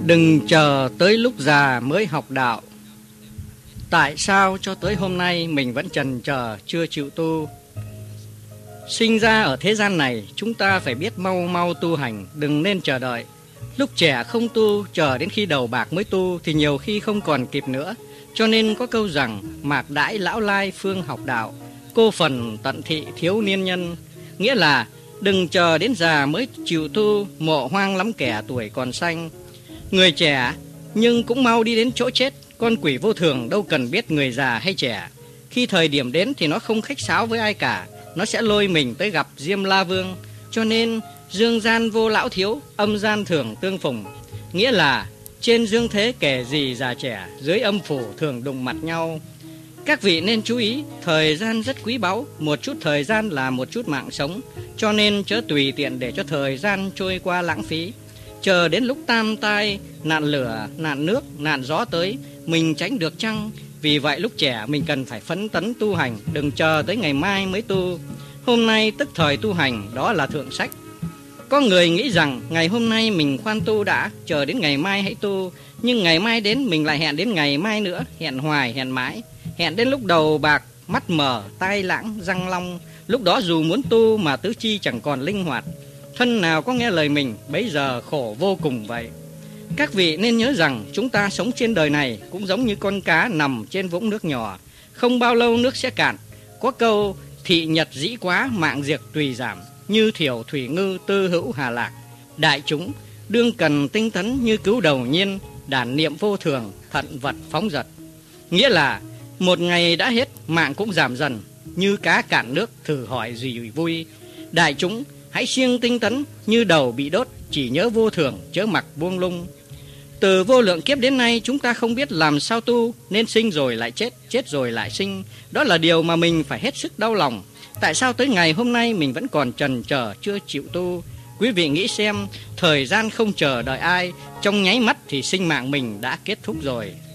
Đừng chờ tới lúc già mới học đạo. Tại sao cho tới hôm nay mình vẫn chần chờ chưa chịu tu? Sinh ra ở thế gian này, chúng ta phải biết mau mau tu hành, đừng nên chờ đợi. Lúc trẻ không tu, chờ đến khi đầu bạc mới tu thì nhiều khi không còn kịp nữa. Cho nên có câu rằng mạc đãi lão lai phương học đạo, cô phần tận thị thiếu niên nhân. Nghĩa là đừng chờ đến già mới chịu tu, mộ hoang lắm kẻ tuổi còn xanh. Người trẻ nhưng cũng mau đi đến chỗ chết. Con quỷ vô thường đâu cần biết người già hay trẻ. Khi thời điểm đến thì nó không khách sáo với ai cả, nó sẽ lôi mình tới gặp Diêm La Vương. Cho nên dương gian vô lão thiếu, âm gian thường tương phùng. Nghĩa là trên dương thế kẻ gì già trẻ, dưới âm phủ thường đụng mặt nhau. Các vị nên chú ý, thời gian rất quý báu, một chút thời gian là một chút mạng sống. Cho nên chớ tùy tiện để cho thời gian trôi qua lãng phí. Chờ đến lúc tam tai, nạn lửa, nạn nước, nạn gió tới, mình tránh được chăng? Vì vậy lúc trẻ mình cần phải phấn tấn tu hành, đừng chờ tới ngày mai mới tu. Hôm nay tức thời tu hành, đó là thượng sách. Có người nghĩ rằng ngày hôm nay mình khoan tu đã, chờ đến ngày mai hãy tu. Nhưng ngày mai đến mình lại hẹn đến ngày mai nữa, hẹn hoài hẹn mãi. Hẹn đến lúc đầu bạc, mắt mờ, tai lãng, răng long. Lúc đó dù muốn tu mà tứ chi chẳng còn linh hoạt. Thân nào có nghe lời mình, bấy giờ khổ vô cùng vậy. Các vị nên nhớ rằng chúng ta sống trên đời này cũng giống như con cá nằm trên vũng nước nhỏ. Không bao lâu nước sẽ cạn. Có câu thị nhật dĩ quá, mạng diệt tùy giảm, như thiểu thủy ngư tư hữu hà lạc. Đại chúng đương cần tinh tấn như cứu đầu nhiên, đản niệm vô thường, thận vật phóng dật. Nghĩa là một ngày đã hết, mạng cũng giảm dần, như cá cạn nước thử hỏi gì vui. Đại chúng hãy siêng tinh tấn như đầu bị đốt, chỉ nhớ vô thường, chớ mặc buông lung. Từ vô lượng kiếp đến nay chúng ta không biết làm sao tu, nên sinh rồi lại chết, chết rồi lại sinh. Đó là điều mà mình phải hết sức đau lòng. Tại sao tới ngày hôm nay mình vẫn còn chần chờ chưa chịu tu? Quý vị nghĩ xem, thời gian không chờ đợi ai, trong nháy mắt thì sinh mạng mình đã kết thúc rồi.